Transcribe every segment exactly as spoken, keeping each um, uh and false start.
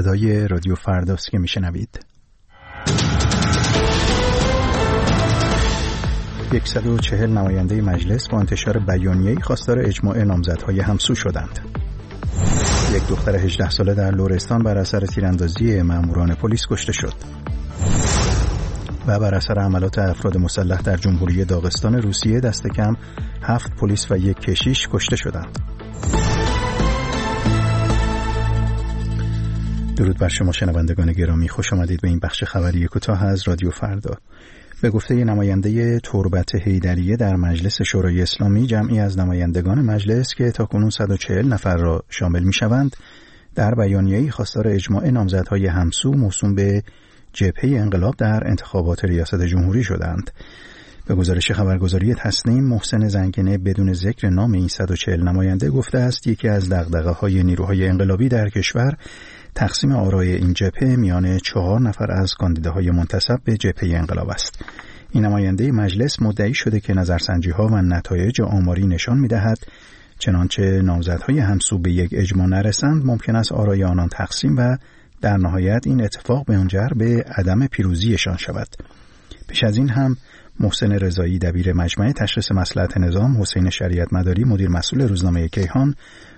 صدای رادیو فرداست که میشنوید. صد و چهل نماینده مجلس با انتشار بیانیه‌ای خواستار اجماع نامزدهای همسو شدند. یک دختر هجده ساله در لرستان بر اثر تیراندازی ماموران پلیس کشته شد. و بر اثر حملات افراد مسلح در جمهوری داغستان روسیه دست کم هفت پلیس و یک کشیش کشته شدند. درود بر شما شنوندگان گرامی، خوش آمدید به این بخش خبری کوتاه از رادیو فردا. به گفته نماینده تربت حیدریه در مجلس شورای اسلامی، جمعی از نمایندگان مجلس که تاکنون صد و چهل نفر را شامل می‌شوند، در بیانیه‌ای خواستار اجماع نامزدهای همسو موسوم به جبهه انقلاب در انتخابات ریاست جمهوری شدند. به گزارش خبرگزاری تسنیم، محسن زنگنه بدون ذکر نام این صد و چهل نماینده گفته است یکی از دغدغه‌های نیروهای انقلابی در کشور تقسیم آرای این جبهه میان چهار نفر از کاندیداهای منتسب به جبهه انقلاب است. این نماینده مجلس مدعی شده که نظرسنجی‌ها و نتایج آماری نشان می‌دهد چنانچه نامزدهای همسو به یک اجماع نرسند ممکن است آرای آنان تقسیم و در نهایت این اتفاق منجر به عدم پیروزیشان شود. پیش از این هم محسن رضایی دبیر مجمع تشخیص مصلحت نظام، حسین شریعت مداری مدیر مسئول روزنامه کیهان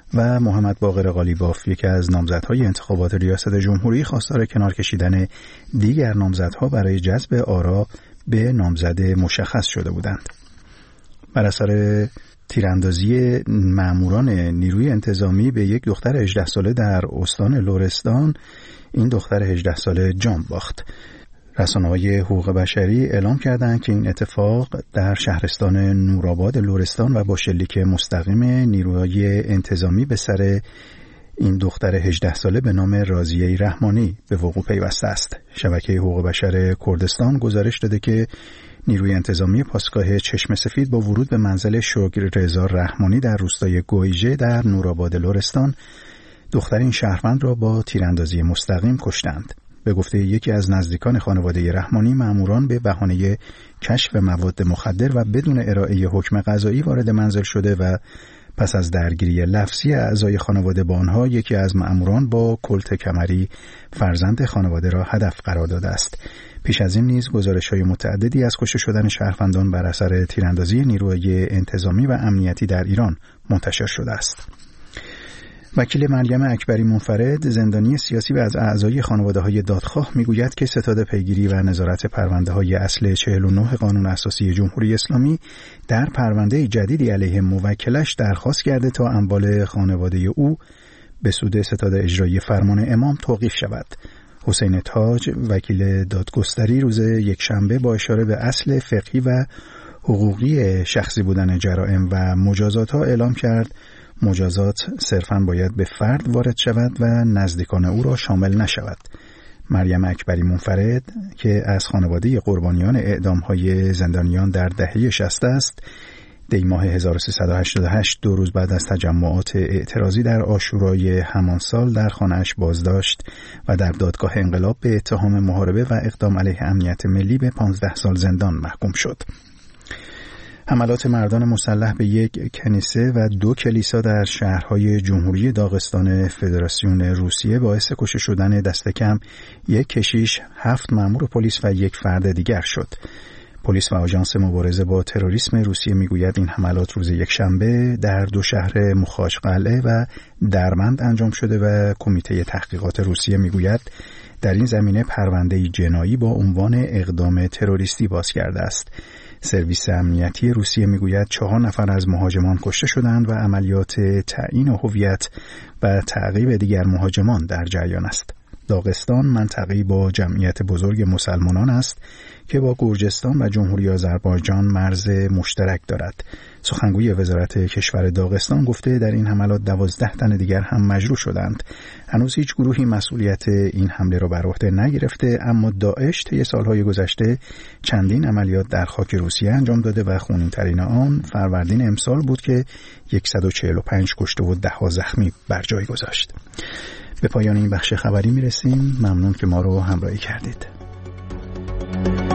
و محمد باقر قالیباف یکی از نامزدهای انتخابات ریاست جمهوری خواستار کنار کشیدن دیگر نامزدها برای جذب آرا به نامزد مشخص شده بودند. بر اثر تیراندازی ماموران نیروی انتظامی به یک دختر هجده ساله در استان لرستان، این دختر هجده ساله جان باخت. رسانه‌های حقوق بشری اعلام کردند که این اتفاق در شهرستان نورآباد لرستان و با شلیک مستقیم نیروهای انتظامی به سر این دختر هجده ساله به نام راضیه رحمانی به وقوع پیوسته است. شبکه حقوق بشر کردستان گزارش داده که نیروی انتظامی پاسگاه چشم سفید با ورود به منزل شکررضا رحمانی در روستای گویژه در نورآباد لرستان دختر این شهروند را با تیراندازی مستقیم کشتند. به گفته یکی از نزدیکان خانواده رحمانی، ماموران به بهانه کشف مواد مخدر و بدون ارائه حکم قضایی وارد منزل شده و پس از درگیری لفظی اعضای خانواده با آنها، یکی از ماموران با کلت کمری فرزند خانواده را هدف قرار داده است. پیش از این نیز گزارش‌های متعددی از کشته شدن شهروندان بر اثر تیراندازی نیروهای انتظامی و امنیتی در ایران منتشر شده است. وکیل مریم اکبری منفرد، زندانی سیاسی و از اعضای خانواده‌های دادخواه، میگوید که ستاد پیگیری و نظارت پرونده‌های اصل چهل و نه قانون اساسی جمهوری اسلامی در پرونده جدیدی علیه موکلش درخواست کرده تا اموال خانواده او به سود ستاد اجرایی فرمان امام توقیف شود. حسین تاج، وکیل دادگستری، روز یکشنبه با اشاره به اصل فقهی و حقوقی شخصی بودن جرائم و مجازات‌ها اعلام کرد مجازات صرفاً باید به فرد وارد شود و نزدیکان او را شامل نشود. مریم اکبری منفرد که از خانواده قربانیان اعدام‌های زندانیان در دهه شصت است، دی ماه هزار و سیصد و هشتاد و هشت دو روز بعد از تجمعات اعتراضی در عاشورای همان سال در خانه‌اش بازداشت و در دادگاه انقلاب به اتهام محاربه و اقدام علیه امنیت ملی به پانزده سال زندان محکوم شد. حملات مردان مسلح به یک کنیسه و دو کلیسا در شهرهای جمهوری داغستان فدراسیون روسیه باعث کشته شدن دست کم یک کشیش، هفت مأمور پلیس و یک فرد دیگر شد. پلیس و آژانس مبارزه با تروریسم روسیه میگوید این حملات روز یکشنبه در دو شهر مخاچقلعه و درمند انجام شده و کمیته تحقیقات روسیه میگوید در این زمینه پرونده جنایی با عنوان اقدام تروریستی باز کرده است. سرویس امنیتی روسیه میگوید چهار نفر از مهاجمان کشته شدند و عملیات تعیین هویت و تعقیب دیگر مهاجمان در جریان است. داغستان منطقه‌ای با جمعیت بزرگ مسلمانان است که با گرجستان و جمهوری آذربایجان مرز مشترک دارد. سخنگوی وزارت کشور داغستان گفته در این حملات دوازده تن دیگر هم مجروح شدند. هنوز هیچ گروهی مسئولیت این حمله را بر عهده نگرفته، اما داعش طی سالهای گذشته چندین عملیات در خاک روسیه انجام داده و خونین‌ترین آن فروردین امسال بود که صد و چهل و پنج کشته و ده ها زخمی بر جای گذاشت. به پایان این بخش خبری میرسیم. ممنون که ما رو همراهی کردید.